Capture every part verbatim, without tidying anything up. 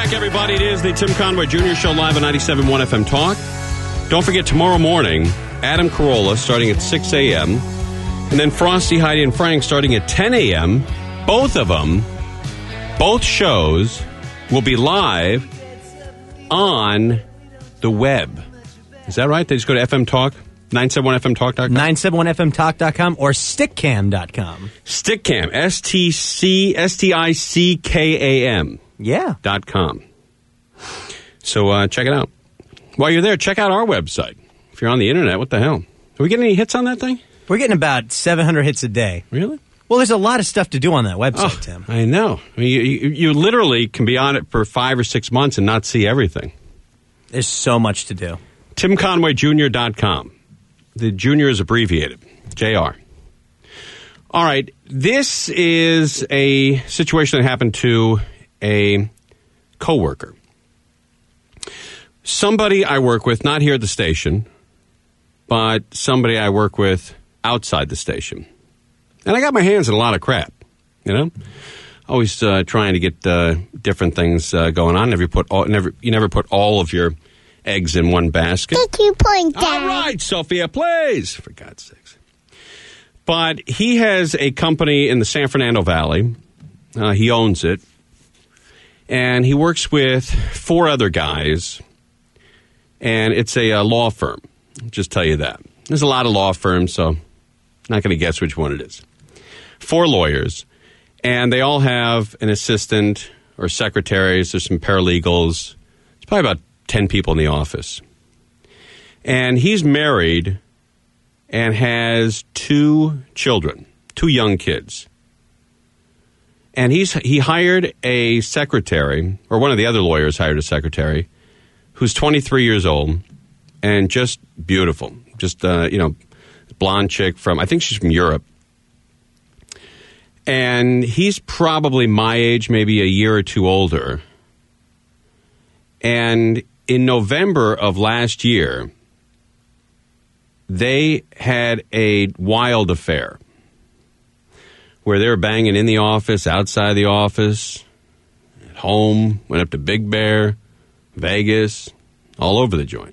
back, everybody. It is the Tim Conway Junior Show live on ninety-seven point one F M Talk. Don't forget, tomorrow morning, Adam Carolla starting at six a.m. And then Frosty, Heidi, and Frank starting at ten a.m. Both of them, both shows, will be live on the web. Is that right? They just go to F M Talk? nine seven one F M talk dot com? nine seven one F M talk dot com or stickcam dot com. Stickcam. S T C S T I C K A M. Yeah. Dot com. So uh, check it out. While you're there, check out our website. If you're on the internet, what the hell? Are we getting any hits on that thing? We're getting about seven hundred hits a day. Really? Well, there's a lot of stuff to do on that website, oh, Tim. I know. I mean, you, you, you literally can be on it for five or six months and not see everything. There's so much to do. Tim Conway Junior dot com. The Junior is abbreviated. J R. All right. This is a situation that happened to a coworker. Somebody I work with, not here at the station, but somebody I work with outside the station. And I got my hands in a lot of crap, you know? Always uh, trying to get uh, different things uh, going on. Never put all, never, you never put all of your eggs in one basket. Take your point, Dad. All right, Sophia, please. For God's sakes. But he has a company in the San Fernando Valley. Uh, he owns it. And he works with four other guys. And it's a, a law firm. I'll just tell you that. There's a lot of law firms, so I'm not going to guess which one it is. Four lawyers. And they all have an assistant or secretaries. There's some paralegals. It's probably about ten people in the office. And he's married and has two children, two young kids. And he's he hired a secretary, or one of the other lawyers hired a secretary, who's twenty-three years old and just beautiful. Just, uh, you know, blonde chick from, I think she's from Europe. And he's probably my age, maybe a year or two older. And in November of last year, they had a wild affair where they were banging in the office, outside the office, at home, went up to Big Bear, Vegas, all over the joint.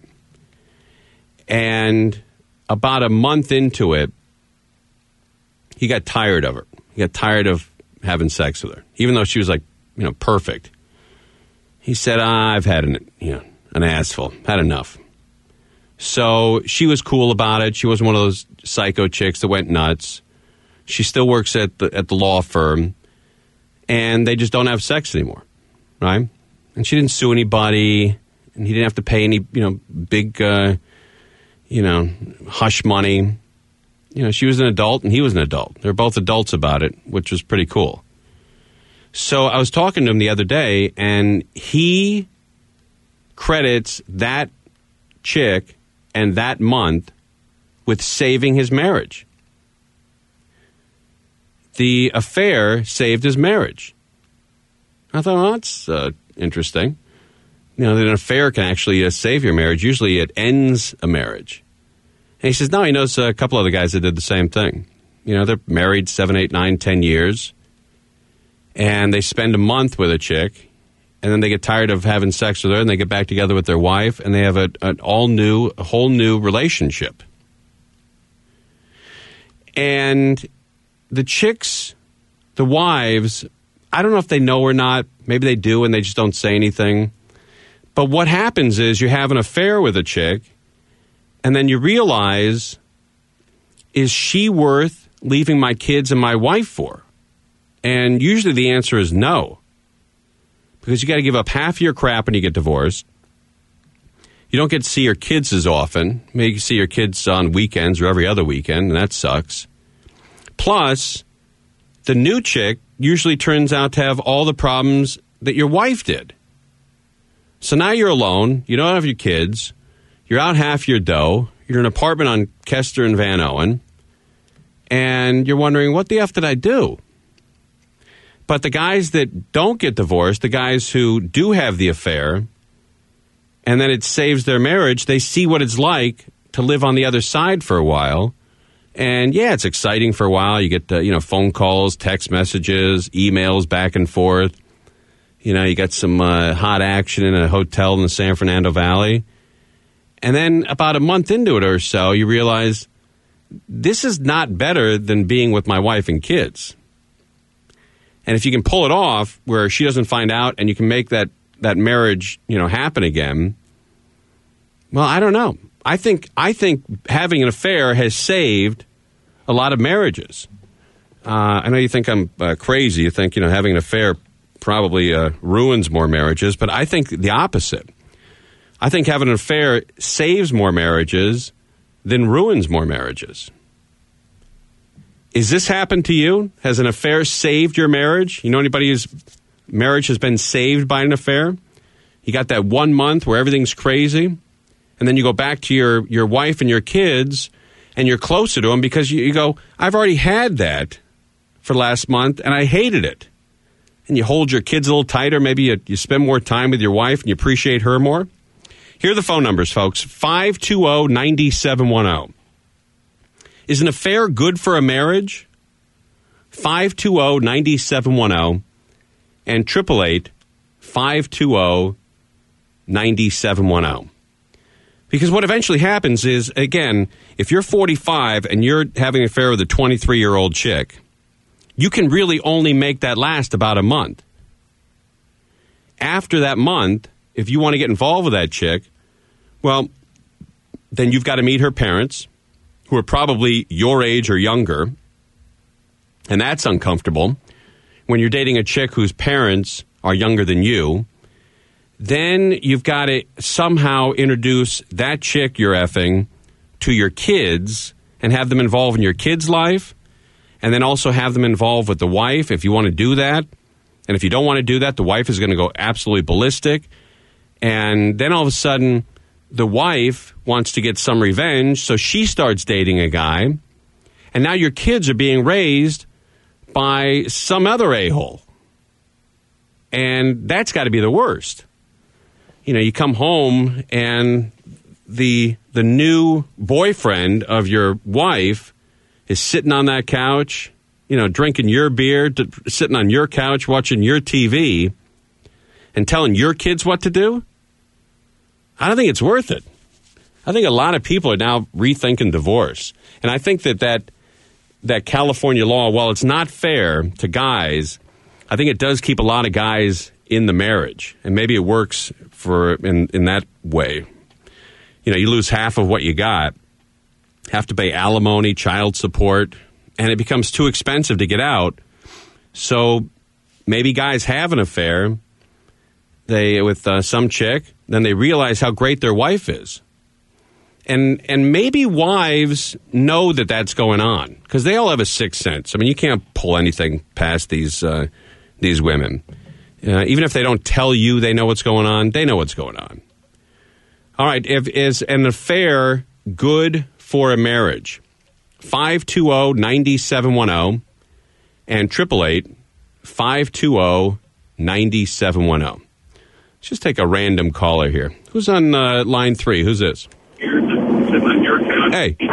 And about a month into it, he got tired of her. He got tired of having sex with her, even though she was like, you know, perfect. He said, ah, I've had an, you know, an assful, had enough. So she was cool about it. She wasn't one of those psycho chicks that went nuts. She still works at the at the law firm, and they just don't have sex anymore, right? And she didn't sue anybody, and he didn't have to pay any, you know, big, uh, you know, hush money. You know, she was an adult, and he was an adult. They were both adults about it, which was pretty cool. So I was talking to him the other day, and he credits that chick and that month with saving his marriage. The affair saved his marriage. I thought, well, that's uh, interesting. You know, that an affair can actually uh, save your marriage. Usually it ends a marriage. And he says, no, he knows a couple other guys that did the same thing. You know, they're married seven, eight, nine, ten years. And they spend a month with a chick. And then they get tired of having sex with her. And they get back together with their wife. And they have a, an all new, a whole new relationship. And the chicks, the wives, I don't know if they know or not. Maybe they do and they just don't say anything. But what happens is you have an affair with a chick, and then you realize, is she worth leaving my kids and my wife for? And usually the answer is no. Because you got to give up half of your crap when you get divorced. You don't get to see your kids as often. Maybe you see your kids on weekends or every other weekend, and that sucks. Plus, the new chick usually turns out to have all the problems that your wife did. So now you're alone. You don't have your kids. You're out half your dough. You're in an apartment on Kester and Van Owen. And you're wondering, what the F did I do? But the guys that don't get divorced, the guys who do have the affair, and then it saves their marriage, they see what it's like to live on the other side for a while. And yeah, it's exciting for a while. You get, uh, you know, phone calls, text messages, emails back and forth. You know, you got some uh, hot action in a hotel in the San Fernando Valley. And then about a month into it or so, you realize this is not better than being with my wife and kids. And if you can pull it off where she doesn't find out and you can make that, that marriage, you know, happen again, well, I don't know. I think I think having an affair has saved a lot of marriages. Uh, I know you think I'm uh, crazy. You think, you know, having an affair probably uh, ruins more marriages, but I think the opposite. I think having an affair saves more marriages than ruins more marriages. Is this happened to you? Has an affair saved your marriage? You know anybody whose marriage has been saved by an affair? You got that one month where everything's crazy, and then you go back to your, your wife and your kids, and you're closer to them because you, you go, I've already had that for last month, and I hated it. And you hold your kids a little tighter. Maybe you, you spend more time with your wife and you appreciate her more. Here are the phone numbers, folks. five two zero, nine seven one zero. Is an affair good for a marriage? five two zero, nine seven one zero and eight eight eight, five two zero, nine seven one zero. Because what eventually happens is, again, if you're forty-five and you're having an affair with a twenty-three-year-old chick, you can really only make that last about a month. After that month, if you want to get involved with that chick, well, then you've got to meet her parents, who are probably your age or younger, and that's uncomfortable. When you're dating a chick whose parents are younger than you, then you've got to somehow introduce that chick you're effing to your kids and have them involved in your kids' life, and then also have them involved with the wife if you want to do that. And if you don't want to do that, the wife is going to go absolutely ballistic. And then all of a sudden, the wife wants to get some revenge, so she starts dating a guy. And now your kids are being raised by some other a-hole. And that's got to be the worst. You know, you come home and the the new boyfriend of your wife is sitting on that couch, you know, drinking your beer, t- sitting on your couch, watching your T V, and telling your kids what to do. I don't think it's worth it. I think a lot of people are now rethinking divorce. And I think that that, that California law, while it's not fair to guys, I think it does keep a lot of guys in the marriage. And maybe it works for in, in that way. You know, you lose half of what you got, have to pay alimony, child support, and it becomes too expensive to get out. So maybe guys have an affair they with uh, some chick, then they realize how great their wife is. And and maybe wives know that that's going on because they all have a sixth sense. I mean, you can't pull anything past these uh, these women. Uh, even if they don't tell you they know what's going on, they know what's going on. All right, if is an affair good for a marriage? five two zero, nine seven one zero and eight eight eight, five two zero, nine seven one zero. Let's just take a random caller here. Who's on uh, line three? Who's this? Hey.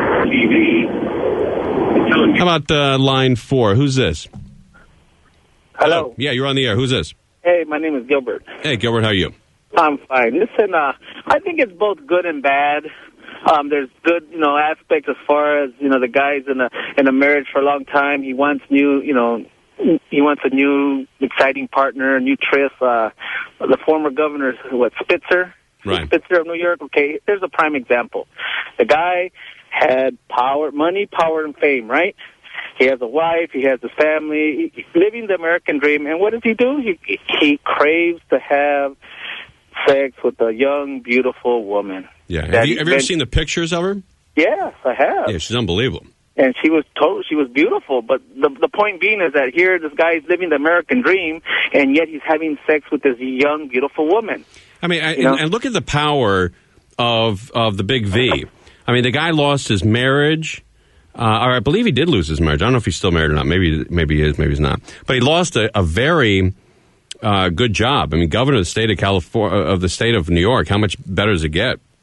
How about uh, line four? Who's this? Hello. Oh, yeah, you're on the air. Who's this? Hey, my name is Gilbert. Hey, Gilbert, how are you? I'm fine. Listen, uh, I think it's both good and bad. Um, there's good, you know, aspects as far as, you know, the guy's in a in a marriage for a long time. He wants new, you know, he wants a new exciting partner, a new tryst. Uh, the former governor, what, Spitzer? Right. Spitzer of New York. Okay, there's a prime example. The guy had power, money, power, and fame, right? He has a wife. He has a family. He's living the American dream. And what does he do? He he craves to have sex with a young, beautiful woman. Yeah. Have you, have you ever seen the pictures of her? Yes, I have. Yeah, she's unbelievable. And she was told she was beautiful. But the the point being is that here this guy is living the American dream, and yet he's having sex with this young, beautiful woman. I mean, I, You know? and, and look at the power of of the big V. I mean, the guy lost his marriage. Uh, or I believe he did lose his marriage. I don't know if he's still married or not. Maybe maybe he is, maybe he's not. But he lost a, a very uh, good job. I mean, governor of the state of California, of the state of New York. How much better does it get?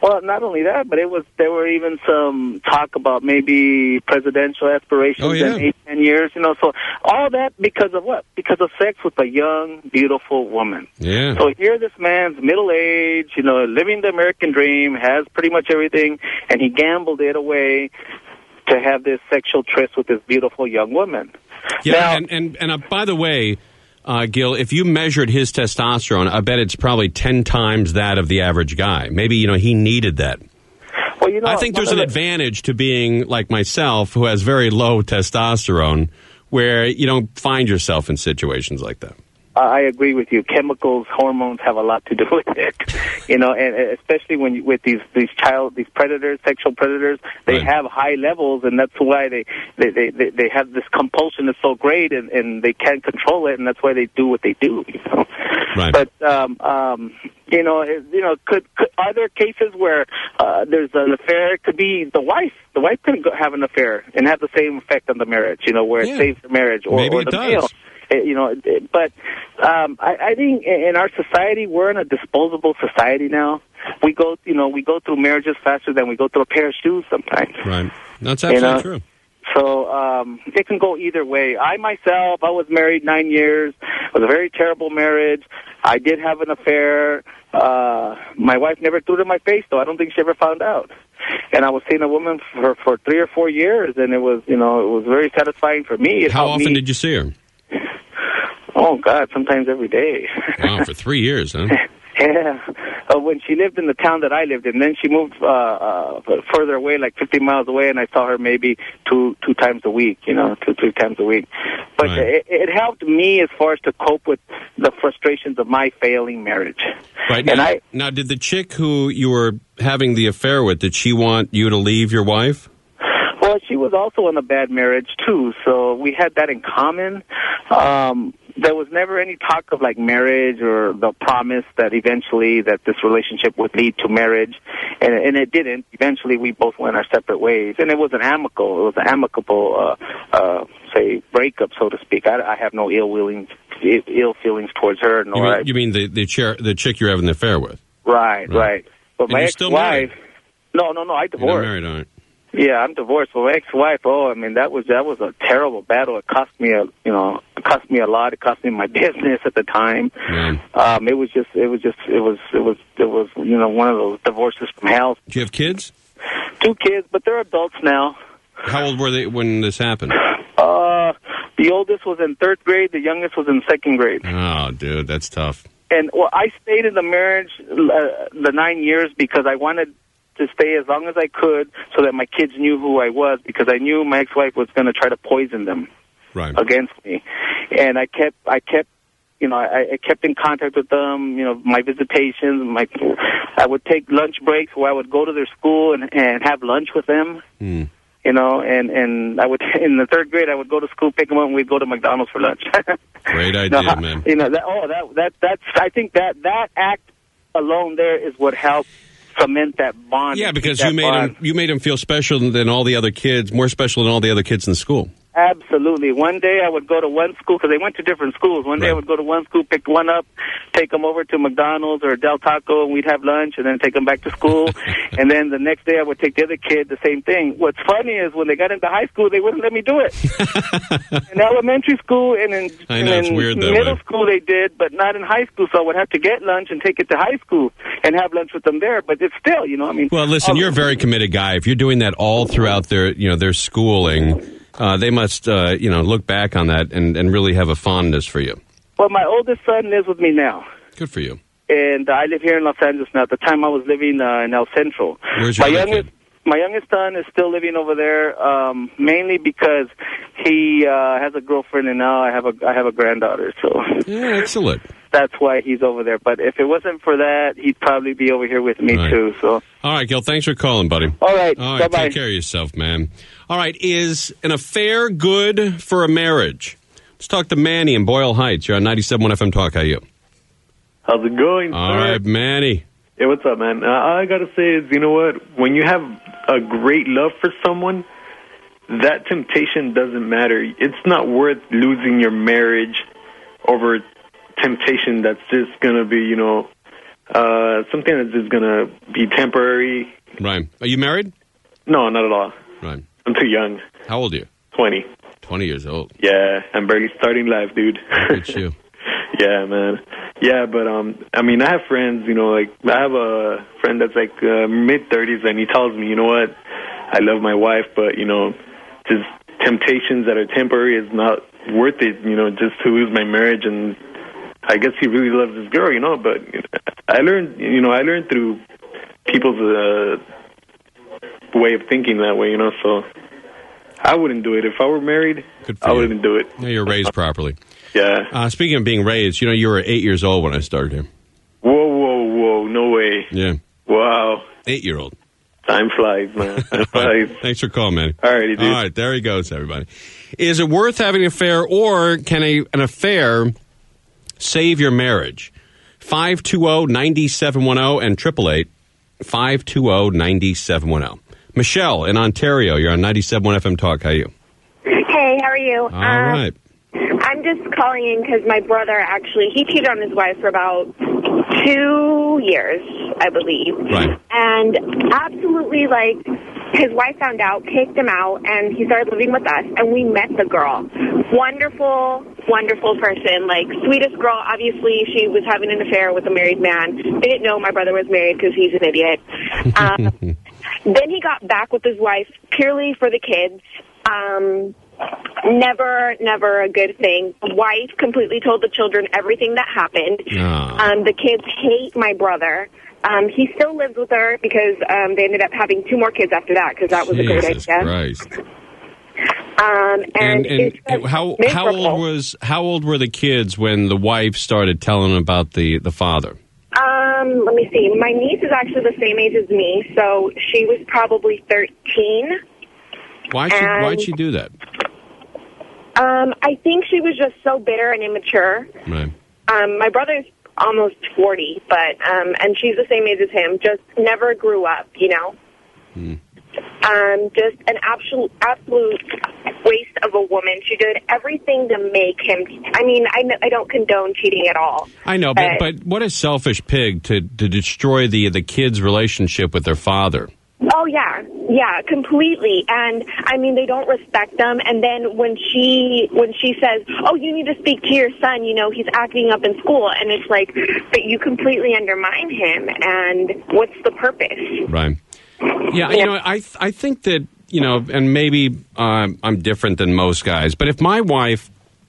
Well, not only that, but it was there were even some talk about maybe presidential aspirations Oh, yeah. in eight, ten years. You know, so all that because of what? Because of sex with a young, beautiful woman. Yeah. So here, this man's middle age, you know, living the American dream, has pretty much everything, and he gambled it away to have this sexual tryst with this beautiful young woman. Yeah, Now- and and, and uh, by the way, uh, Gil, if you measured his testosterone, I bet it's probably ten times that of the average guy. Maybe, you know, he needed that. Well, you know, I think one there's of an the- advantage to being like myself, who has very low testosterone, where you don't find yourself in situations like that. I agree with you. Chemicals, hormones have a lot to do with it. You know, and especially when you, with these these child these predators, sexual predators, they Right. have high levels, and that's why they they they, they, they have this compulsion that's so great, and, and they can't control it, and that's why they do what they do. You know, Right. but um, um, you know, it, you know, could, could are there cases where uh, there's an affair? It could be the wife. The wife could go have an affair and have the same effect on the marriage. You know, where Yeah. it saves the marriage, or, Maybe or it the does. male. It- You know, it- but um, I, I think in our society we're in a disposable society now. We go, you know, we go through marriages faster than we go through a pair of shoes sometimes. Right. That's You absolutely know? true. So um, it can go either way. I myself, I was married nine years. It was a very terrible marriage. I did have an affair. Uh, my wife never threw it in my face, though. I don't think she ever found out. And I was seeing a woman for for three or four years, and it was, you know, it was very satisfying for me. It How helped often me. did you see her? Oh God, sometimes every day. Wow, for three years, huh? Yeah, uh, when she lived in the town that I lived in, then she moved uh, uh, further away, like fifty miles away, and I saw her maybe two two times a week, you know, two three times a week. But Right. it, it helped me as far as to cope with the frustrations of my failing marriage. Right. And Now, I, now, did the chick who you were having the affair with, did she want you to leave your wife? well, she was also in a bad marriage too, so we had that in common. Um, there was never any talk of like marriage or the promise that eventually that this relationship would lead to marriage, and, and it didn't. Eventually, we both went our separate ways, and it was an amicable, it was an amicable, uh, uh, say, breakup, so to speak. I, I have no ill feelings, ill feelings towards her, You nor mean, I, you mean the the, chair, the chick you're having the affair with? right, Right. right. But And my you're still ex-wife, married? no, no, no, I You're not divorced. married, all right. Yeah, I'm divorced. But my ex-wife, oh, I mean, that was that was a terrible battle. It cost me a, you know, it cost me a lot. It cost me my business at the time. Yeah. Um, it was just, it was just, it was, it was, it was, you know, one of those divorces from hell. Do you have kids? Two kids, but they're adults now. How old were they when this happened? Uh, the oldest was in third grade. The youngest was in second grade. Oh, dude, that's tough. And well, I stayed in the marriage uh, the nine years because I wanted to stay as long as I could so that my kids knew who I was, because I knew my ex-wife was going to try to poison them Right. against me. And I kept, I kept, you know, I, I kept in contact with them, you know, my visitations, my, I would take lunch breaks where I would go to their school and, and have lunch with them. Mm. You know, and, and I would, in the third grade, I would go to school, pick them up, and we'd go to McDonald's for lunch. Great idea, No, man. You know, that, oh, that, that, that's, I think that, that act alone there is what helped cement that bond. Yeah, and because keep that you made bond. him you made him feel special than all the other kids, more special than all the other kids in the school. Absolutely. One day I would go to one school, because they went to different schools. One day I Right. would go to one school, pick one up, take them over to McDonald's or Del Taco, and we'd have lunch, and then take them back to school. And then the next day I would take the other kid, the same thing. What's funny is when they got into high school, they wouldn't let me do it. In elementary school and in, I and know, it's in weird that middle way. school they did, but not in high school. So I would have to get lunch and take it to high school and have lunch with them there. But it's still, you know, I mean. Well, listen, um, you're a very committed guy. If you're doing that all throughout their, you know, their schooling, uh, they must, uh, you know, look back on that and, and really have a fondness for you. Well, my oldest son lives with me now. Good for you. And I live here in Los Angeles now. At the time, I was living uh, in El Centro. Where's your my other youngest, kid? My youngest son is still living over there, um, mainly because he uh, has a girlfriend, and now I have a I have a granddaughter. So Yeah, excellent. that's why he's over there. But if it wasn't for that, he'd probably be over here with me Right. too. So All right, Gil, thanks for calling, buddy. all right, All bye right, bye. take care of yourself, man. All right, is an affair good for a marriage? Let's talk to Manny in Boyle Heights. You're on ninety-seven point one F M Talk. How are you? How's it going, All sir? right, Manny. Hey, what's up, man? Uh, all I gotta say is, you know what? When you have a great love for someone, that temptation doesn't matter. It's not worth losing your marriage over temptation that's just gonna be, you know, Uh, something that's just gonna be temporary. Right. Are you married? No, not at all. Right. I'm too young. How old are you? twenty. twenty years old. Yeah, I'm barely starting life, dude. Look at you. Yeah, man. Yeah, but um, I mean, I have friends. You know, like I have a friend that's like uh, mid thirties, and he tells me, you know what, I love my wife, but you know, just temptations that are temporary is not worth it. You know, just to lose my marriage, and I guess he really loves this girl. You know, but you know, I learned, you know, I learned through people's uh, way of thinking that way. You know, so I wouldn't do it if I were married. Good for I you. wouldn't do it. Yeah, you're raised properly. Yeah. Uh, speaking of being raised, you know, you were eight years old when I started here. Whoa, whoa, whoa! No way. Yeah. Wow. Eight-year-old. Time flies, man. Time Right. flies. Thanks for calling, man. All righty, dude. All right, there he goes, everybody. Is it worth having an affair, or can a, an affair save your marriage? five two zero, nine seven one zero and triple eight five two zero, nine seven one zero. Michelle in Ontario, you're on ninety-seven point one F M Talk. How are you? Hey, how are you? All right. I'm just calling in because my brother actually, he cheated on his wife for about two years, I believe. Right. And absolutely, like, his wife found out, kicked him out, and he started living with us, and we met the girl. Wonderful, wonderful person, like, sweetest girl. Obviously, she was having an affair with a married man. They didn't know my brother was married because he's an idiot. Um, then he got back with his wife purely for the kids. Um... Never, never a good thing. The wife completely told the children everything that happened. Oh. Um, the kids hate my brother. Um, he still lives with her because um, they ended up having two more kids after that because that was Jesus a great idea. Christ. Um, and And, and, it's and how miserable. how old was how old were the kids when the wife started telling about the, the father? Um, let me see. My niece is actually the same age as me, so she was probably thirteen. Why'd she, And- why'd she do that? Um, I think she was just so bitter and immature. Right. Um, my brother's almost forty, but um, and she's the same age as him. Just never grew up, you know. Hmm. Um, just an absolute absolute waste of a woman. She did everything to make him. I mean, I I don't condone cheating at all. I know, but but what a selfish pig to to destroy the the kids' relationship with their father. Oh, yeah. Yeah, completely. And, I mean, they don't respect them. And then when she when she says, oh, you need to speak to your son, you know, he's acting up in school. And it's like, but you completely undermine him. And what's the purpose? Right. Yeah, you know, I I think that, you know, and maybe um, I'm different than most guys, but if my wife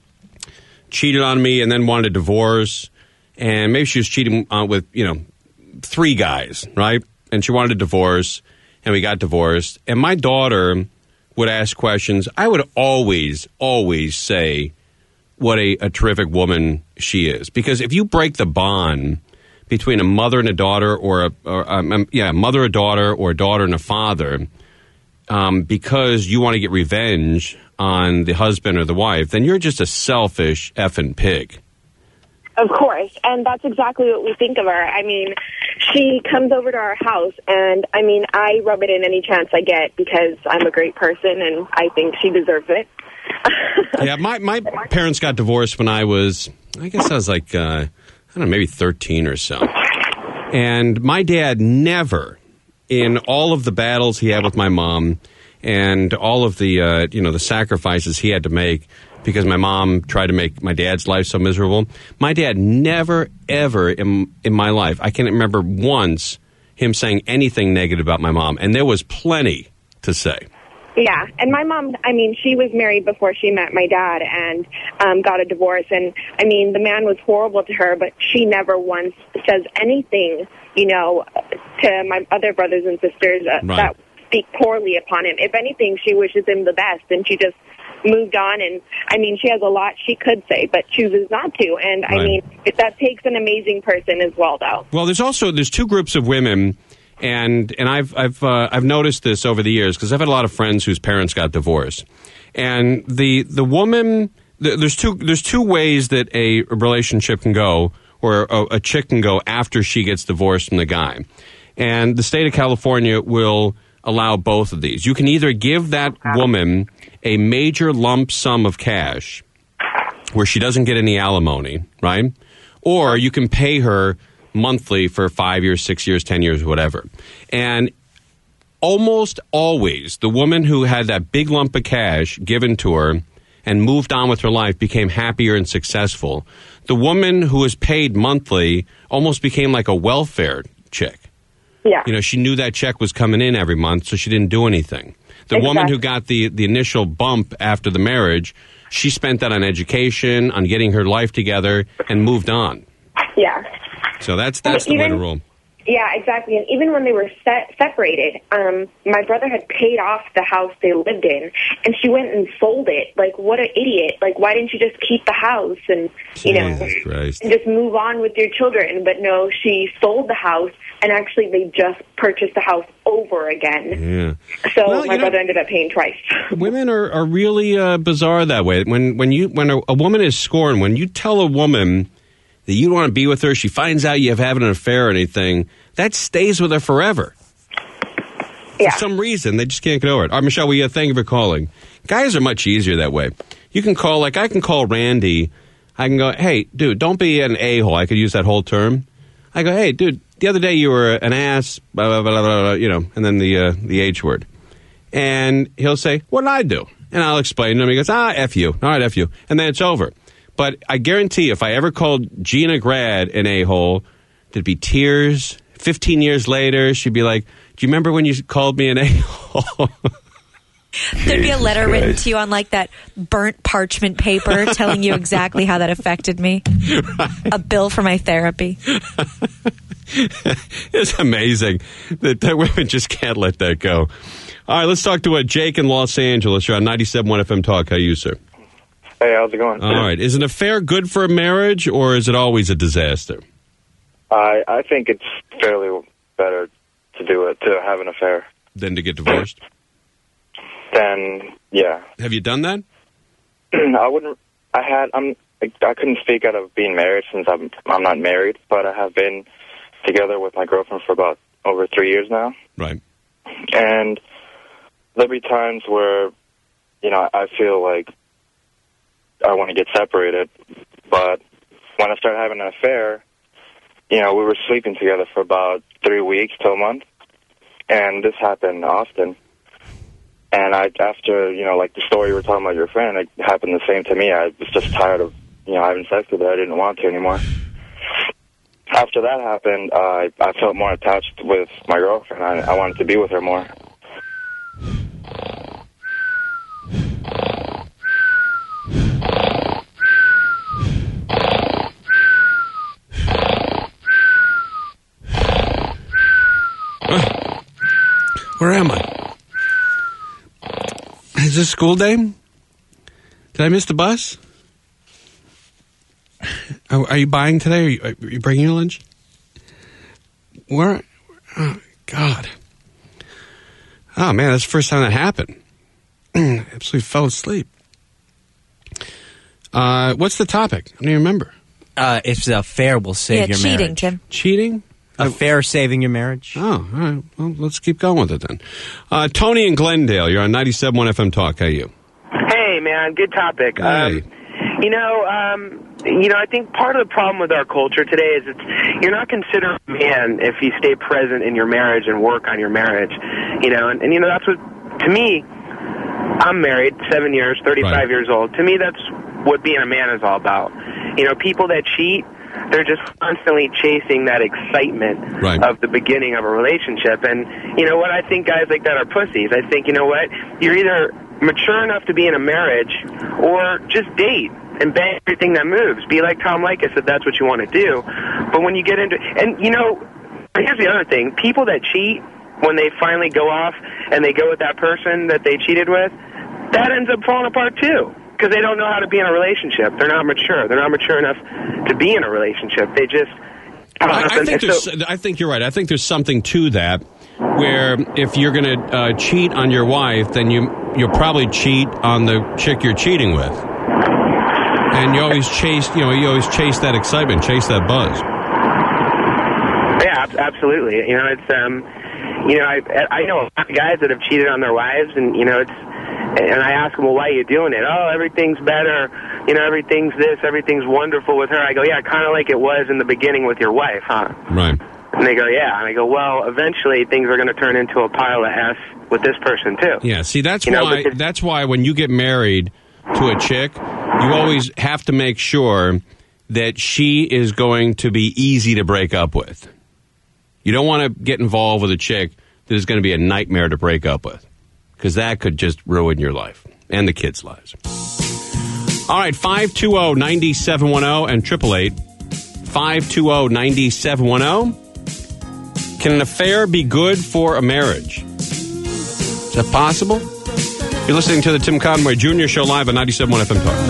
cheated on me and then wanted a divorce, and maybe she was cheating uh, with, you know, three guys, right? And she wanted a divorce, and we got divorced, and my daughter would ask questions, I would always, always say what a, a terrific woman she is. Because if you break the bond between a mother and a daughter, or a or, um, yeah, a mother, a daughter, or a daughter and a father, um, because you want to get revenge on the husband or the wife, then you're just a selfish effing pig. Of course, and that's exactly what we think of her. I mean, she comes over to our house, and, I mean, I rub it in any chance I get because I'm a great person, and I think she deserves it. Yeah, my, my parents got divorced when I was, I guess I was like, uh, I don't know, maybe thirteen or so. And my dad never, in all of the battles he had with my mom and all of the, uh, you know, the sacrifices he had to make, because my mom tried to make my dad's life so miserable. My dad never, ever in, in my life, I can't remember once him saying anything negative about my mom. And there was plenty to say. Yeah, and my mom, I mean, she was married before she met my dad and um, got a divorce. And, I mean, the man was horrible to her, but she never once says anything, you know, to my other brothers and sisters uh, Right. that speak poorly upon him. If anything, she wishes him the best, and she just moved on. And I mean, she has a lot she could say, but chooses not to. And I Right. mean, it, that takes an amazing person as well, though. Well, there's also there's two groups of women, and and I've I've uh, I've noticed this over the years because I've had a lot of friends whose parents got divorced, and the the woman the, there's two there's two ways that a relationship can go, or a, a chick can go after she gets divorced from the guy, and the state of California will allow both of these. You can either give that woman a major lump sum of cash where she doesn't get any alimony, right? Or you can pay her monthly for five years, six years, ten years, whatever. And almost always, the woman who had that big lump of cash given to her and moved on with her life became happier and successful. The woman who was paid monthly almost became like a welfare chick. Yeah. You know, she knew that check was coming in every month, so she didn't do anything. The Exactly. woman who got the, the initial bump after the marriage, she spent that on education, on getting her life together, and moved on. Yeah. So that's that's the Even- way to roll. Yeah, exactly. And even when they were set, separated, um, my brother had paid off the house they lived in, and she went and sold it. Like, what an idiot. Like, why didn't you just keep the house and, you know, Jesus Christ. and just move on with your children? But no, she sold the house, and actually they just purchased the house over again. Yeah. So Well, my you know- brother ended up paying twice. Women are, are really uh, bizarre that way. When when you when a, a woman is scorned, when you tell a woman that you don't want to be with her, she finds out you have having an affair or anything, that stays with her forever. Yeah. For some reason, they just can't get over it. All right, Michelle, we uh, thank you for calling. Guys are much easier that way. You can call, like I can call Randy. I can go, hey, dude, don't be an a-hole. I could use that whole term. I go, hey, dude, the other day you were an ass, blah, blah, blah, blah, blah, you know, and then the uh, the H word. And he'll say, what did I do? And I'll explain to him. He goes, ah, F you. All right, F you. And then it's over. But I guarantee if I ever called Gina Grad an a-hole, there'd be tears. Fifteen years later, she'd be like, do you remember when you called me an a-hole? There'd be a letter written to you on like that burnt parchment paper telling you exactly how that affected me. Right. A bill for my therapy. It's amazing that, that women just can't let that go. All right, let's talk to uh, Jake in Los Angeles. You're on ninety-seven point one F M Talk. How are you, sir? Hey, how's it going? All right. Is an affair good for a marriage, or is it always a disaster? I I think it's fairly better to do it, to have an affair. Than to get divorced? Then, yeah. Have you done that? I wouldn't, I had, I'm, I couldn't speak out of being married since I'm, I'm not married, but I have been together with my girlfriend for about over three years now. Right. And there'll be times where, you know, I feel like I want to get separated, but when I start having an affair, you know, we were sleeping together for about three weeks to a month, and this happened often. And I, after, you know, like the story you were talking about your friend, it happened the same to me. I was just tired of, you know, having sex with her. I didn't want to anymore. After that happened, uh, I, I felt more attached with my girlfriend. I, I wanted to be with her more. Where am I? Is this school day? Did I miss the bus? Are, are you buying today? Are you, are you bringing your lunch? Where? Oh, God. Oh, man, that's the first time that happened. Absolutely fell asleep. Uh, what's the topic? I don't even remember. Uh, if the affair will save Yeah, your cheating, marriage. Tim. Cheating? Affair saving your marriage. Oh, all right. Well, let's keep going with it then. Uh, Tony in Glendale, you're on ninety-seven point one F M Talk. How are you? Hey, man, good topic. Hey. Um, you know, um, you know, I think part of the problem with our culture today is it's you're not considered a man if you stay present in your marriage and work on your marriage. You know, and, and you know that's what to me. I'm married, seven years, thirty-five Right. years old. To me, that's what being a man is all about. You know, people that cheat, they're just constantly chasing that excitement Right. of the beginning of a relationship. And you know what? I think guys like that are pussies. I think, you know what? You're either mature enough to be in a marriage or just date and bang everything that moves. Be like Tom Likas if that's what you want to do. But when you get into... And, you know, here's the other thing. People that cheat, when they finally go off and they go with that person that they cheated with, that ends up falling apart too. Because they don't know how to be in a relationship. They're not mature. They're not mature enough to be in a relationship. They just... I, I think so, there's. I think you're right. I think there's something to that, where if you're going to uh, cheat on your wife, then you you'll probably cheat on the chick you're cheating with, and you always chase. You know, you always chase that excitement, chase that buzz. Yeah, ab- absolutely. You know, it's um, you know, I I know a lot of guys that have cheated on their wives, and you know, it's. And I ask them, well, why are you doing it? Oh, everything's better you know, everything's this, everything's wonderful with her. I go, yeah, kind of like it was in the beginning with your wife, huh? Right. And they go, yeah. And I go, well, eventually things are going to turn into a pile of S with this person, too. Yeah, see, that's You know, why because- that's why when you get married to a chick, you always have to make sure that she is going to be easy to break up with. You don't want to get involved with a chick that is going to be a nightmare to break up with, because that could just ruin your life and the kids' lives. All right, five two zero, nine seven one zero and triple eight five two zero, nine seven one zero. Can an affair be good for a marriage? Is that possible? You're listening to the Tim Conway Junior Show live on ninety-seven point one F M Talk.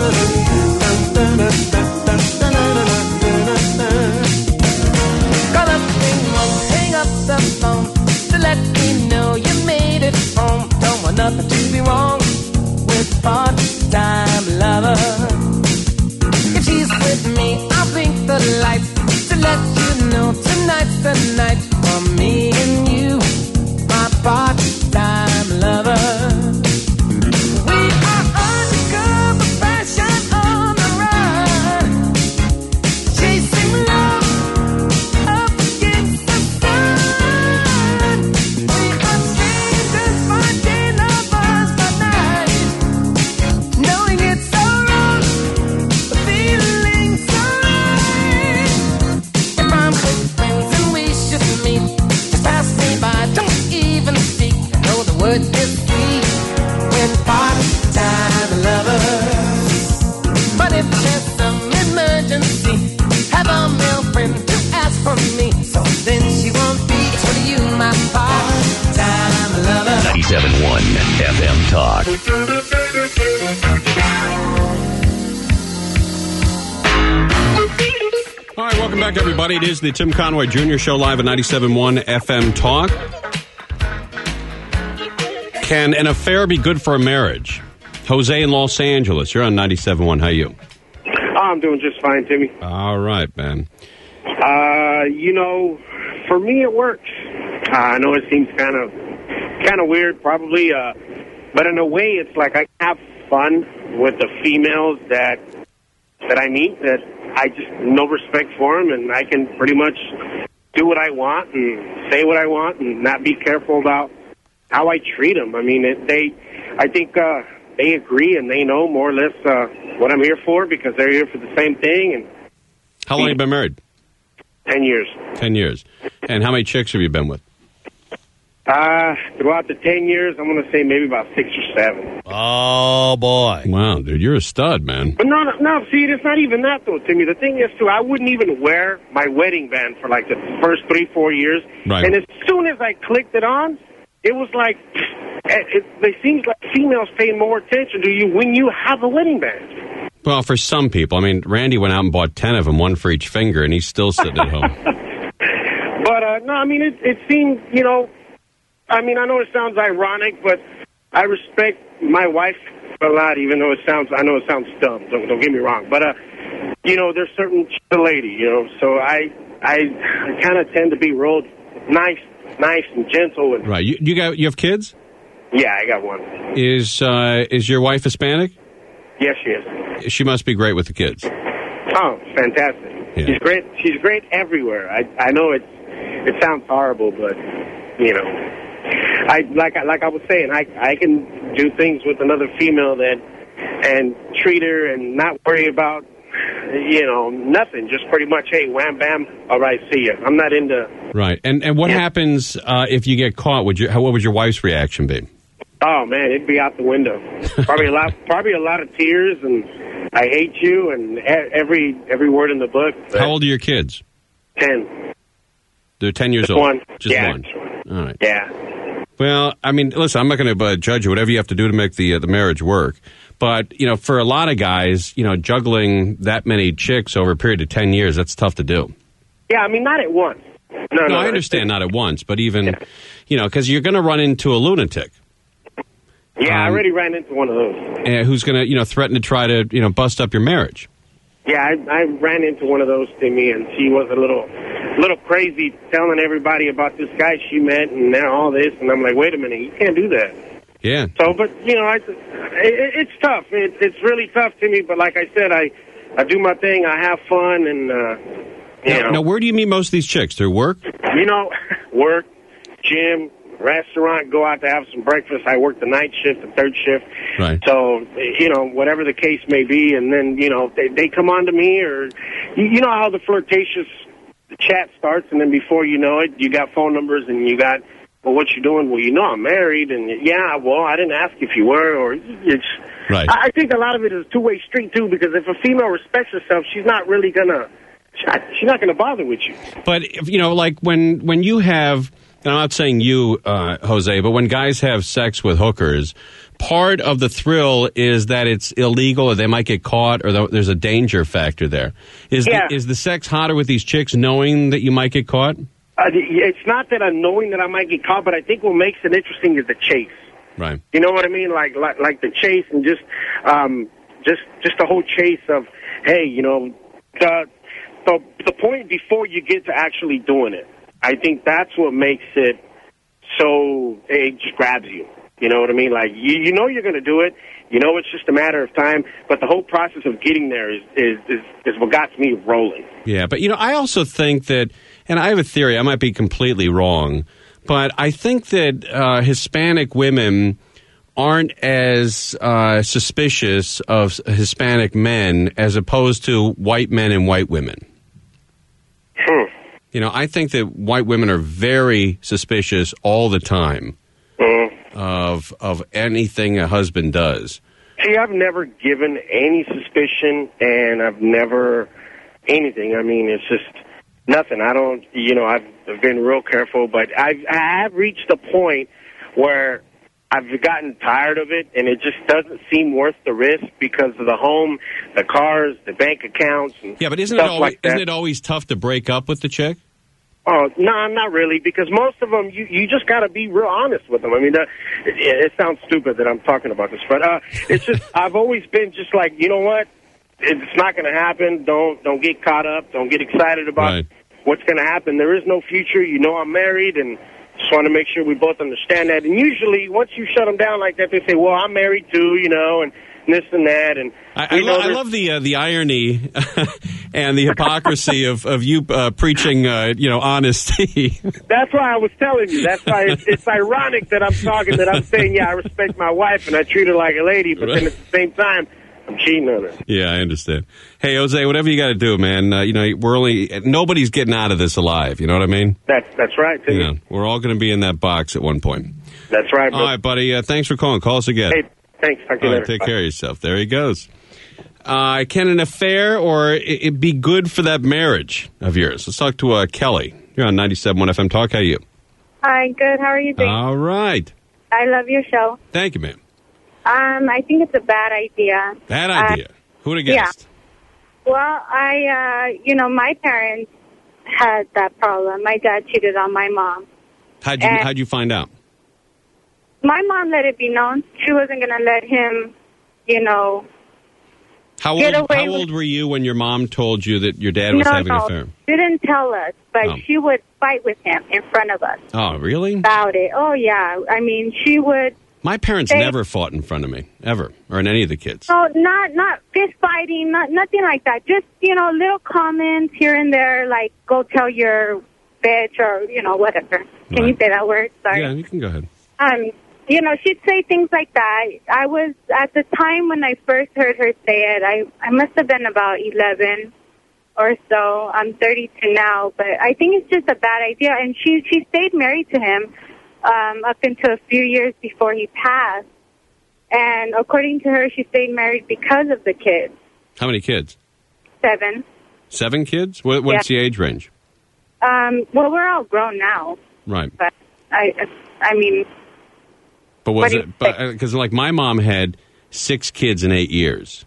Call up Ringwald, hang up the phone to let me know you made it home. Don't want nothing to be wrong with part-time lover. If she's with me, I'll blink the lights to let you know tonight's the night for me and you, my part-time lover. We are undercover passion on the run, chasing love up against the sun. We are strangers finding lovers by night, knowing it's so wrong, but feeling so right. If I'm with friends and we should meet, just pass me by, don't even speak. I know the word is sweet when part-time lovers. But if there's some emergency, have a male friend to ask for me, so then she won't be for you, my part-time lover. ninety-seven point one F M Talk. All right, welcome back, everybody. It is the Tim Conway Junior Show live at ninety-seven point one F M Talk. Can an affair be good for a marriage? Jose in Los Angeles, you're on ninety-seven point one. How are you? Oh, I'm doing just fine, Timmy. All right, man. Uh, you know, for me it works. Uh, I know it seems kind of kind of weird, probably, uh, but in a way, it's like I have fun with the females that that I meet. That I just no respect for them, and I can pretty much do what I want and say what I want, and not be careful about how I treat them. I mean, it, they, I think uh, they agree and they know more or less uh, what I'm here for, because they're here for the same thing. And How long have you been married? Ten years. Ten years. And how many chicks have you been with? Uh, throughout the ten years, I'm going to say maybe about six or seven. Oh, boy. Wow, dude, you're a stud, man. But no, no, no, see, it's not even that, though, Timmy. The thing is, too, I wouldn't even wear my wedding band for, like, the first three, four years. Right. And as soon as I clicked it on, it was like, it, it, it seems like females pay more attention to you when you have a wedding band. Well, for some people. I mean, Randy went out and bought ten of them, one for each finger, and he's still sitting at home. But, uh, no, I mean, it, it seemed, you know, I mean, I know it sounds ironic, but I respect my wife a lot, even though it sounds, I know it sounds dumb, don't, don't get me wrong. But, uh, you know, there's certain, she's a lady, you know, so I, I, I kind of tend to be real nice, nice and gentle. And, Right. You, you got you have kids? yeah, I got one. Is uh, is your wife Hispanic? Yes, she is. She must be great with the kids. Oh, fantastic. Yeah. She's great. She's great everywhere. I, I know it's, it sounds horrible, but, you know. I like like I was saying, I I can do things with another female that and treat her and not worry about, you know, nothing. Just pretty much, hey, wham, bam, all right, see ya. I'm not into. Right. And and what Yeah. happens uh, if you get caught? Would you? How, what would your wife's reaction be? Oh man, it'd be out the window. Probably a lot, probably a lot of tears and I hate you and e- every every word in the book. but How old are your kids? Ten. They're ten years Just old. one. Just Yeah, one. just one. All right. Yeah. Well, I mean, listen, I'm not going to uh, judge you. Whatever you have to do to make the uh, the marriage work. But, you know, for a lot of guys, you know, juggling that many chicks over a period of ten years, that's tough to do. Yeah, I mean, not at once. No, No, no, I understand not at once, but even, you know, because you're going to run into a lunatic. Yeah, I Um, already ran into one of those. Uh, who's going to, you know, threaten to try to, you know, bust up your marriage. Yeah, I, I ran into one of those, Timmy, and she was a little, little crazy, telling everybody about this guy she met and now all this, and I'm like, wait a minute, you can't do that. Yeah. So, but, you know, I, it, it's tough. It, it's really tough to me. But like I said, I, I do my thing. I have fun. And, uh, you Now, know. now, where do you meet most of these chicks? Through work? You know, work, gym, restaurant, go out to have some breakfast. I work the night shift, the third shift. Right. So, you know, whatever the case may be. And then, you know, they, they come on to me or, you, you know how the flirtatious chat starts. And then before you know it, you got phone numbers and you got, well, what you doing? Well, you know I'm married. And, yeah, well, I didn't ask if you were. Or it's. Right. I, I think a lot of it is a two-way street, too, because if a female respects herself, she's not really going to, she's not going to bother with you. But, if, you know, like when, when you have, and I'm not saying you, uh, Jose, but when guys have sex with hookers, part of the thrill is that it's illegal or they might get caught or th- there's a danger factor there. Is, Yeah. the, is the sex hotter with these chicks knowing that you might get caught? Uh, it's not that I'm knowing that I might get caught, but I think what makes it interesting is the chase. Right. You know what I mean? Like like, like the chase and just um, just just the whole chase of, hey, you know, the, the the point before you get to actually doing it. I think that's what makes it so, it just grabs you. You know what I mean? Like, you, you know you're going to do it. You know it's just a matter of time. But the whole process of getting there is, is, is, is what got me rolling. Yeah, but, you know, I also think that, and I have a theory, I might be completely wrong, but I think that uh, Hispanic women aren't as uh, suspicious of Hispanic men as opposed to white men and white women. Hmm. You know, I think that white women are very suspicious all the time Mm-hmm. of of anything a husband does. See, I've never given any suspicion, and I've never anything. I mean, it's just nothing. I don't, you know, I've, I've been real careful, but I've, I have reached a point where I've gotten tired of it, and it just doesn't seem worth the risk because of the home, the cars, the bank accounts, and Yeah, but isn't it stuff always, like that. isn't it always tough to break up with the chick? Oh, no, not really, because most of them, you, you just got to be real honest with them. I mean, that, it, it sounds stupid that I'm talking about this, but uh, it's just, I've always been just like, you know what, it's not going to happen. Don't don't get caught up. Don't get excited about Right. what's going to happen. There is no future. You know I'm married, and just want to make sure we both understand that. And usually, once you shut them down like that, they say, well, I'm married too, you know, and this and that. And I, I, we know lo- I there's- love the uh, the irony and the hypocrisy of, of you uh, preaching, uh, you know, honesty. That's why I was telling you. That's why it's, it's ironic that I'm talking, that I'm saying, yeah, I respect my wife and I treat her like a lady, but then at the same time, I'm cheating on her. Yeah, I understand. Hey, Jose, whatever you got to do, man. Uh, you know, we're only nobody's getting out of this alive. You know what I mean? That's that's right, Timmy. You know, we're all going to be in that box at one point. That's right, bro. All right, buddy. Uh, thanks for calling. Call us again. Hey, thanks. Talk to you All right, later. take Bye. care of yourself. There he goes. Uh, can an affair or it, it be good for that marriage of yours? Let's talk to uh, Kelly. You're on ninety-seven point one F M Talk. How are you? Hi, good. How are you doing? All right. I love your show. Thank you, ma'am. Um, I think it's a bad idea. Bad Uh, idea. Who would have guessed? Well, I, uh, you know, my parents had that problem. My dad cheated on my mom. How'd you, and- how'd you find out? My mom let it be known. She wasn't going to let him, you know. How Get old, away how with- old were you when your mom told you that your dad was no, having no, an affair? didn't tell us, but Oh. she would fight with him in front of us Oh, really? about it. Oh, yeah. I mean, she would. My parents They- never fought in front of me, ever, or in any of the kids. No, not not fist fighting, not nothing like that. Just, you know, little comments here and there, like go tell your bitch or, you know, whatever. Can you Right. say that word? Sorry. Yeah, you can go ahead. Um, you know, she'd say things like that. I was, at the time when I first heard her say it, I, I must have been about eleven or so. I'm thirty-two now, but I think it's just a bad idea. And she, she stayed married to him um, up until a few years before he passed. And according to her, she stayed married because of the kids. How many kids? Seven. Seven kids? What, what's Yeah. the age range? Um, well, we're all grown now, Right. but I, I mean, But What was do you it? But because like my mom had six kids in eight years.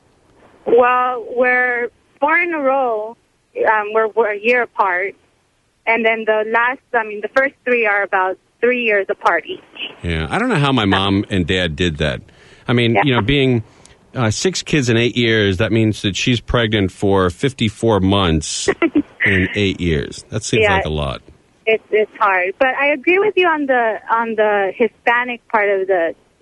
well, we're four in a row. Um, we're, we're a year apart. And then the last, I mean, the first three are about three years apart each. Yeah, I don't know how my mom and dad did that. I mean, Yeah. you know, being uh, six kids in eight years, that means that she's pregnant for fifty-four months in eight years. That seems Yeah. like a lot. It's it's hard, but I agree with you on the on the Hispanic part of the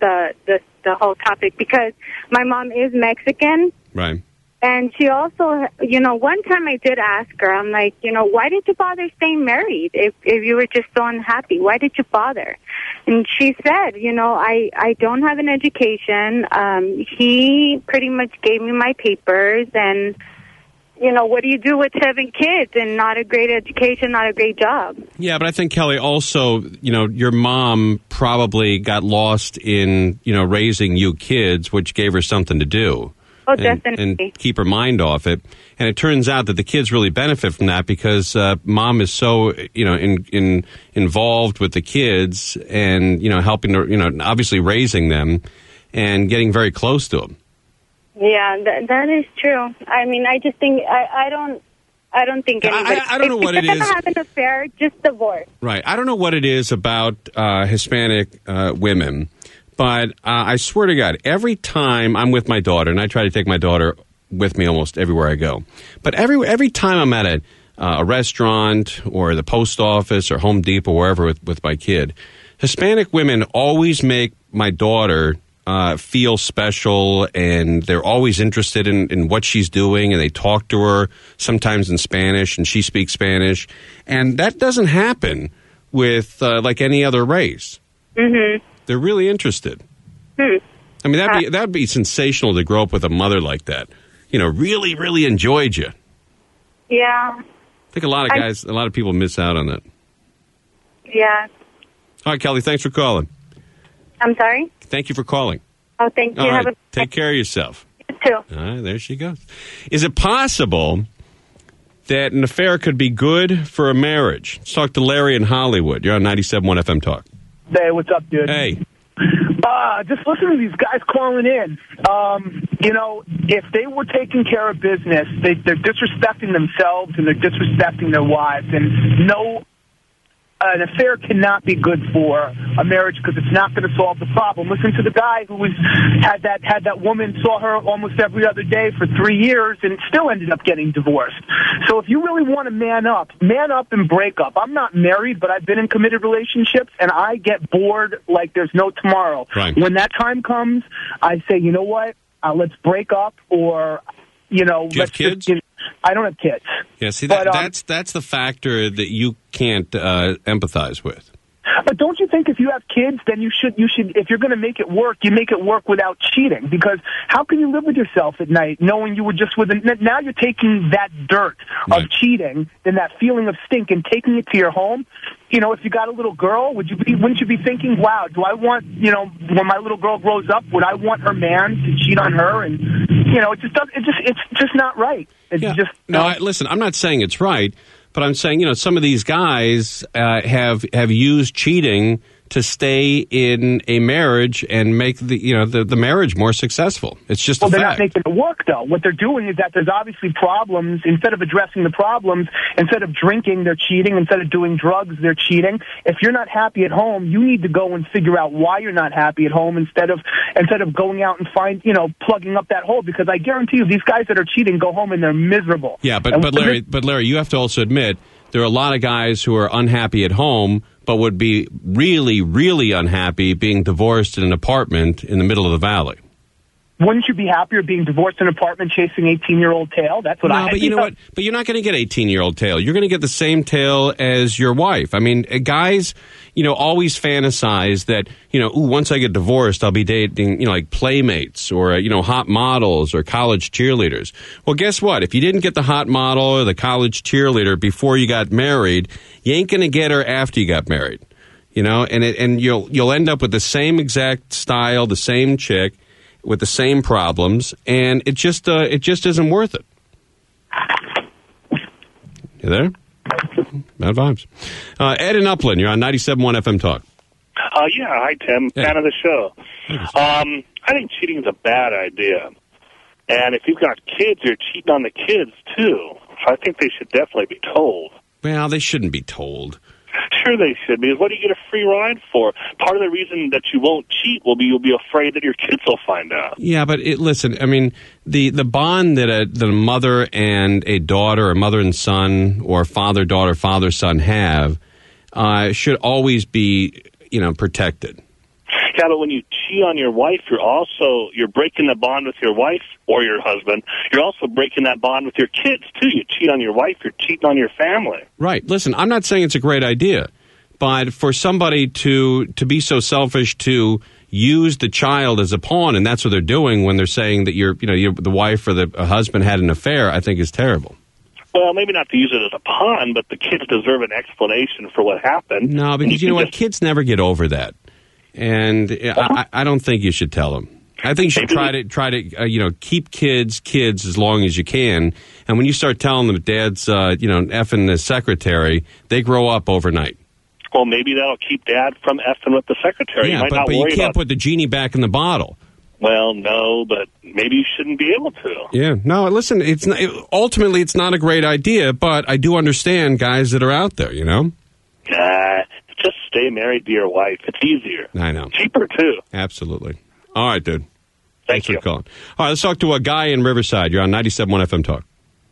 the, the the whole topic because my mom is Mexican. Right. And she also, you know, one time I did ask her, I'm like, you know, why did you bother staying married if, if you were just so unhappy? Why did you bother? And she said, you know, I, I don't have an education. Um, he pretty much gave me my papers. And, you know, what do you do with seven kids and not a great education, not a great job? Yeah, but I think, Kelly, also, you know, your mom probably got lost in, you know, raising you kids, which gave her something to do. Oh, and, definitely. And keep her mind off it. And it turns out that the kids really benefit from that because uh, mom is so, you know, in, in involved with the kids and, you know, helping, to, you know, obviously raising them and getting very close to them. Yeah, that, that is true. I mean, I just think, I, I don't, I don't think anybody. I, I don't know what it is. If you're going to have an affair, just divorce. Right. I don't know what it is about uh, Hispanic uh, women. But uh, I swear to God, every time I'm with my daughter, and I try to take my daughter with me almost everywhere I go, but every every time I'm at a, uh, a restaurant or the post office or Home Depot or wherever with, with my kid, Hispanic women always make my daughter uh, feel special, and they're always interested in, in what she's doing, and they talk to her sometimes in Spanish, and she speaks Spanish. And that doesn't happen with uh, like any other race. Mm-hmm. They're really interested. Hmm. I mean, that'd be that'd be sensational to grow up with a mother like that. You know, really, really enjoyed you. Yeah. I think a lot of guys, I, a lot of people miss out on that. Yeah. All right, Kelly, thanks for calling. I'm sorry? Thank you for calling. Oh, thank you. All Have right, a- take care of yourself. You too. All right, there she goes. Is it possible that an affair could be good for a marriage? Let's talk to Larry in Hollywood. You're on ninety-seven point one F M Talk. Hey, what's up, dude? Hey. Uh, just listen to these guys calling in. Um, you know, if they were taking care of business, they, they're disrespecting themselves and they're disrespecting their wives. And no, an affair cannot be good for a marriage because it's not going to solve the problem. Listen to the guy who was had that had that woman, saw her almost every other day for three years and still ended up getting divorced. So if you really want to man up, man up and break up. I'm not married, but I've been in committed relationships, and I get bored like there's no tomorrow. Right. When that time comes, I say, you know what, uh, let's break up, or, you know, Do you let's have kids? Just get, I don't have kids. Yeah, see, that, But, um, that's that's the factor that you can't uh, empathize with. But don't you think if you have kids, then you should, you should, if you're going to make it work, you make it work without cheating? Because how can you live with yourself at night knowing you were just with, a, now you're taking that dirt Right. of cheating and that feeling of stink and taking it to your home? You know, if you got a little girl, would you be, wouldn't you be thinking, wow, do I want, you know, when my little girl grows up, would I want her man to cheat on her? And, you know, it just doesn't, it just, it's just not right. It's Yeah. just, No, I, listen, I'm not saying it's right, but I'm saying, you know, some of these guys uh, have have used cheating to stay in a marriage and make the you know the, the marriage more successful. It's just well, a they're fact. not making it work, though. What they're doing is that there's obviously problems. Instead of addressing the problems, instead of drinking, they're cheating. Instead of doing drugs, they're cheating. If you're not happy at home, you need to go and figure out why you're not happy at home instead of instead of going out and find, you know, plugging up that hole. Because I guarantee you, these guys that are cheating go home and they're miserable. Yeah, but And but Larry, but Larry, you have to also admit there are a lot of guys who are unhappy at home, but would be really, really unhappy being divorced in an apartment in the middle of the valley. Wouldn't you be happier being divorced in an apartment chasing eighteen-year-old tail? That's what no, I. but you know what? But you're not going to get eighteen-year-old tail. You're going to get the same tail as your wife. I mean, uh, guys, you know, always fantasize that, you know, ooh, once I get divorced, I'll be dating, you know, like playmates or, uh, you know, hot models or college cheerleaders. Well, guess what? If you didn't get the hot model or the college cheerleader before you got married, you ain't going to get her after you got married. You know, and it, and you'll you'll end up with the same exact style, the same chick, with the same problems, and it just uh, it just isn't worth it. You there? Bad vibes. Uh, Ed in Upland, you're on ninety-seven point one F M Talk. Uh, yeah, hi, Tim. Hey. Fan of the show. Um, I think cheating is a bad idea. And if you've got kids, you're cheating on the kids, too. So I think they should definitely be told. Well, they shouldn't be told. Sure they should be. What do you get a free ride for? Part of the reason that you won't cheat will be you'll be afraid that your kids will find out. Yeah, but it, listen, I mean, the, the bond that a, that a mother and a daughter, or mother and son, or father-daughter, father-son have uh, should always be, you know, protected. Yeah, but when you cheat on your wife, you're also you're breaking the bond with your wife or your husband. You're also breaking that bond with your kids, too. You cheat on your wife, you're cheating on your family. Right. Listen, I'm not saying it's a great idea, but for somebody to to be so selfish to use the child as a pawn, and that's what they're doing when they're saying that you're, you know, you're, the wife or the husband had an affair, I think is terrible. Well, maybe not to use it as a pawn, but the kids deserve an explanation for what happened. No, because you know what? Kids never get over that. And I, I don't think you should tell them. I think you should try to, try to uh, you know, keep kids kids as long as you can. And when you start telling them Dad's, uh, you know, effing the secretary, they grow up overnight. Well, maybe that'll keep Dad from effing with the secretary. Yeah, you might but, not but you worry can't about put the genie back in the bottle. Well, no, but maybe you shouldn't be able to. Yeah, no, listen, it's not, ultimately it's not a great idea, but I do understand guys that are out there, you know? Uh, just stay married to your wife. It's easier. I know. Cheaper, too. Absolutely. All right, dude. Thank Thanks you. for calling. All right, let's talk to a guy in Riverside. You're on ninety-seven point one F M Talk.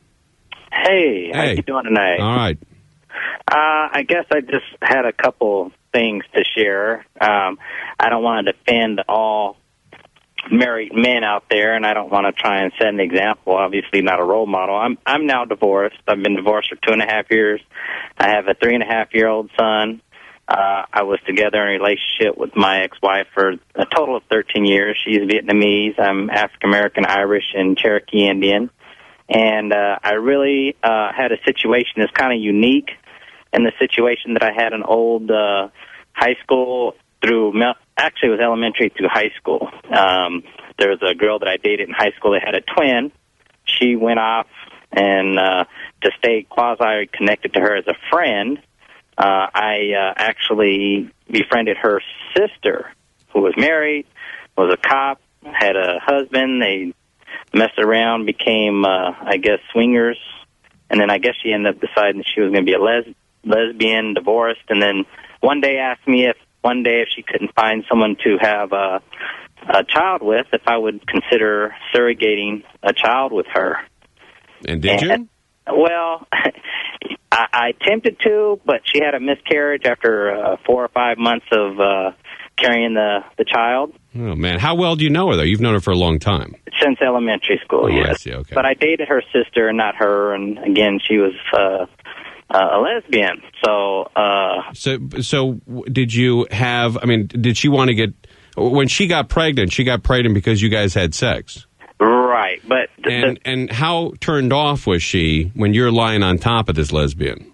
Hey, how Hey. you doing tonight? All right. Uh, I guess I just had a couple things to share. Um, I don't want to defend all married men out there, and I don't want to try and set an example. Obviously, not a role model. I'm I'm now divorced. I've been divorced for two and a half years. I have a three and a half year old son. Uh, I was together in a relationship with my ex-wife for a total of thirteen years. She's Vietnamese. I'm African American, Irish, and Cherokee Indian. And uh, I really uh, had a situation that's kind of unique. In the situation that I had an old uh, high school through, actually it was elementary through high school. Um, there was a girl that I dated in high school that had a twin. She went off, and uh, to stay quasi-connected to her as a friend, uh, I uh, actually befriended her sister, who was married, was a cop, had a husband. They messed around, became, uh, I guess, swingers, and then I guess she ended up deciding she was going to be a lesbian. lesbian, divorced, and then one day asked me if one day if she couldn't find someone to have a, a child with, if I would consider surrogating a child with her. And did and, you? Well, I, I attempted to, but she had a miscarriage after uh, four or five months of uh, carrying the, the child. Oh, man. How well do you know her, though? You've known her for a long time. Since elementary school, Oh, I yes. see, okay. But I dated her sister and not her, and again, she was... Uh, Uh, a lesbian. So, uh, So, so w- did you have, I mean, did she want to get, when she got pregnant, she got pregnant because you guys had sex? right. But the, And, and how turned off was she when you're lying on top of this lesbian?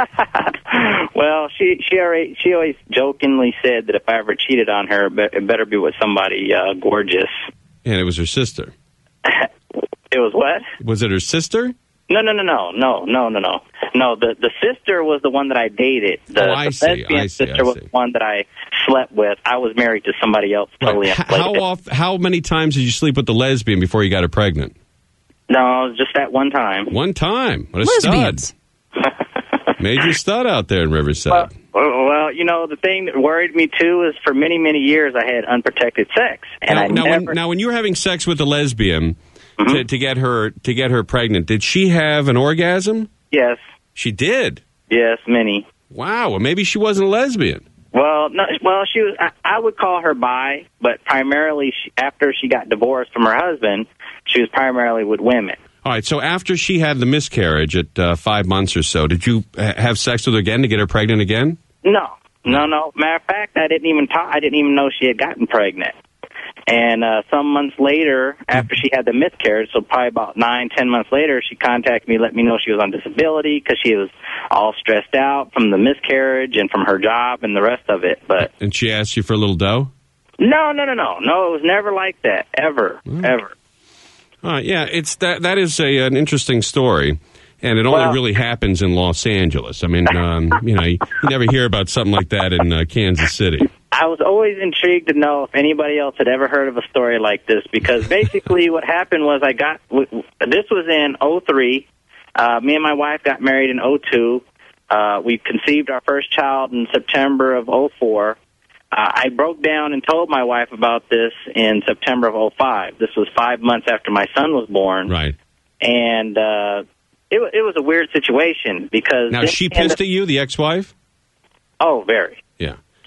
well, she she already, she always jokingly said that if I ever cheated on her, it better be with somebody uh, gorgeous. And it was her sister. It was what? Was it her sister? No, no, no, no, no, no, no, no. No, the the sister was the one that I dated. The, Oh, I the see, lesbian I see, sister I was see. the one that I slept with. I was married to somebody else, totally H- unrelated. how off, How many times did you sleep with the lesbian before you got her pregnant? No, just that one time. One time. What a Lesbians. stud. Major stud out there in Riverside. Well, well, you know, the thing that worried me, too, is for many, many years I had unprotected sex. And now, I now, never... when, now, when you were having sex with the lesbian to, to get her to get her pregnant, did she have an orgasm? Yes. She did? Yes, many. Wow. Well, maybe she wasn't a lesbian. Well, no, well, she was. I, I would call her bi, but primarily she, after she got divorced from her husband, she was primarily with women. All right. So after she had the miscarriage at uh, five months or so, did you ha- have sex with her again to get her pregnant again? No, no, no. Matter of fact, I didn't even talk. I didn't even know she had gotten pregnant. And uh, some months later, after she had the miscarriage, so probably about nine, ten months later, she contacted me, let me know she was on disability because she was all stressed out from the miscarriage and from her job and the rest of it. But And she asked you for a little dough? no, no, no, no, no. It was never like that, ever, ever. All right. Yeah. It's that. That is a, an interesting story. And it only Well- really happens in Los Angeles. I mean, um, you know, you, you never hear about something like that in uh, Kansas City. I was always intrigued to know if anybody else had ever heard of a story like this, because basically what happened was I got, w- w- this was in oh three. Uh, me and my wife got married in oh two. Uh, we conceived our first child in September of oh four. Uh, I broke down and told my wife about this in September of oh five. This was five months after my son was born. Right. And uh, it, wa- it was a weird situation because... Now, then she she ended pissed at you, the ex-wife? Oh, very. Yeah.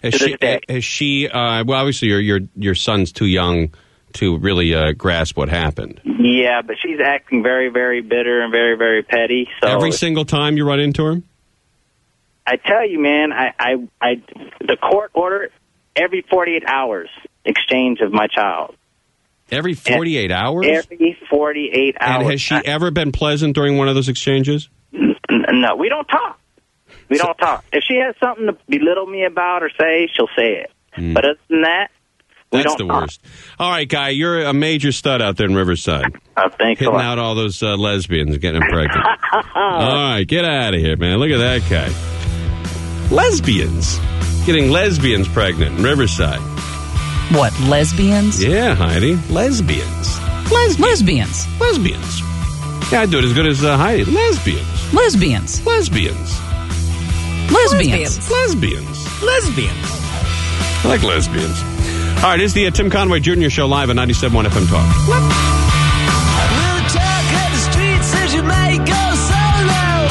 Has to she, this day. has she uh, well, obviously your, your, your son's too young to really uh, grasp what happened. Yeah, but she's acting very, very bitter and very, very petty. So Every single time you run into her? I tell you, man, I, I, I, the court order every forty-eight hours exchange of my child. Every forty-eight hours? Every forty-eight hours. And has she ever been pleasant during one of those exchanges? No, we don't talk. We don't talk. If she has something to belittle me about or say, she'll say it. Mm. But other than that, we That's don't the talk. worst. All right, Guy, you're a major stud out there in Riverside. Oh, thanks a Hitting lot. out all those uh, lesbians and getting them pregnant. All right, get out of here, man. Look at that guy. Lesbians. Getting lesbians pregnant in Riverside. What, lesbians? Yeah, Heidi. Lesbians. Les- lesbians. Lesbians. Yeah, I do it as good as uh, Heidi. Lesbians. Lesbians. Lesbians. Lesbians. Lesbians. Lesbians. I like lesbians. All right, it's the uh, Tim Conway Junior Show live on ninety-seven point one F M Talk. We'll talk at the streets as you may go solo.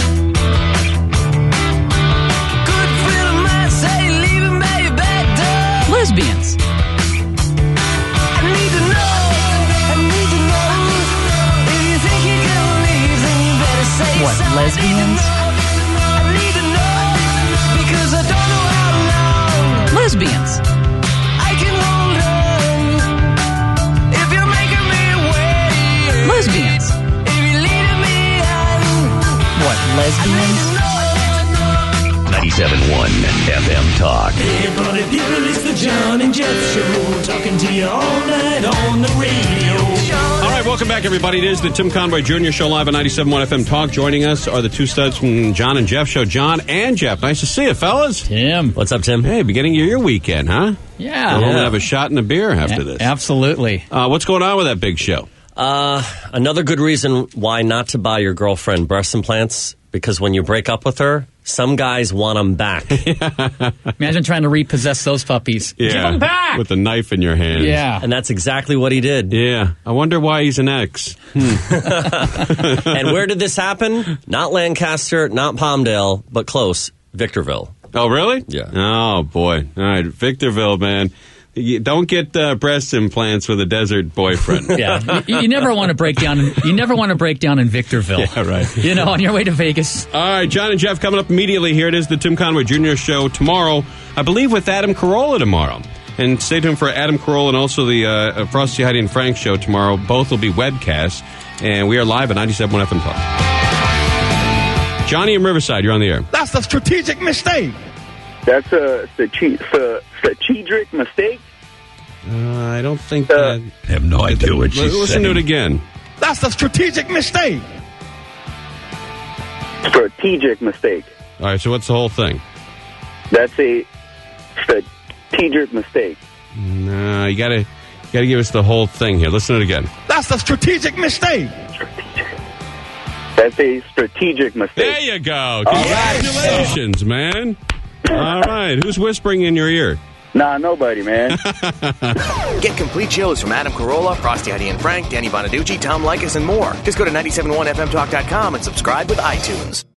Good friend of mine say leave him by your back door. Lesbians. I need to know, I need to know. If you think you're gonna leave, then you better say What, something. lesbians? I need to know, because I don't know how long Lesbians. I can hold on. If you're making me wait. Lesbians. If you're leading me on. What, lesbians? ninety-seven point one F M Talk. Hey, buddy, people, it's the John and Jeff Show. Talking to you all night on the radio. All right, welcome back, everybody. It is the Tim Conway Junior Show live on ninety-seven point one F M Talk. Joining us are the two studs from John and Jeff Show. John and Jeff. Nice to see you, fellas. Tim. What's up, Tim? Hey, beginning of your weekend, huh? Yeah. We'll Yeah. have a shot and a beer after A- this. Absolutely. Uh, what's going on with that big show? Uh, another good reason why not to buy your girlfriend breast implants, because when you break up with her, some guys want them back. Imagine trying to repossess those puppies. Give them back! With a knife in your hand. Yeah. And that's exactly what he did. Yeah. I wonder why he's an ex. Hmm. And where did this happen? Not Lancaster, not Palmdale, but close. Victorville. Oh, really? Yeah. Oh, boy. All right, Victorville, man. You don't get uh, breast implants with a desert boyfriend. Yeah, you, you never want to break down. In, you never want to break down in Victorville. Yeah, right. You know, on your way to Vegas. All right, John and Jeff coming up immediately. Here it is, the Tim Conway Junior Show tomorrow, I believe with Adam Carolla tomorrow. And stay tuned for Adam Carolla and also the uh, Frosty, Heidi, and Frank show tomorrow. Both will be webcasts, and we are live at ninety-seven point one F M Talk. Johnny in Riverside, you're on the air. That's a strategic mistake. That's a strategic mistake. Uh, I don't think that... I have no idea what she's saying. Listen to it again. That's a strategic mistake. Strategic mistake. All right, so what's the whole thing? That's a strategic mistake. No, you gotta, you gotta give us the whole thing here. Listen to it again. That's a strategic mistake. That's a strategic mistake. There you go. Congratulations, man. All right, who's whispering in your ear? Nah, nobody, man. Get complete shows from Adam Carolla, Frosty, Heidi, and Frank, Danny Bonaducci, Tom Likas, and more. Just go to ninety-seven point one F M talk dot com and subscribe with iTunes.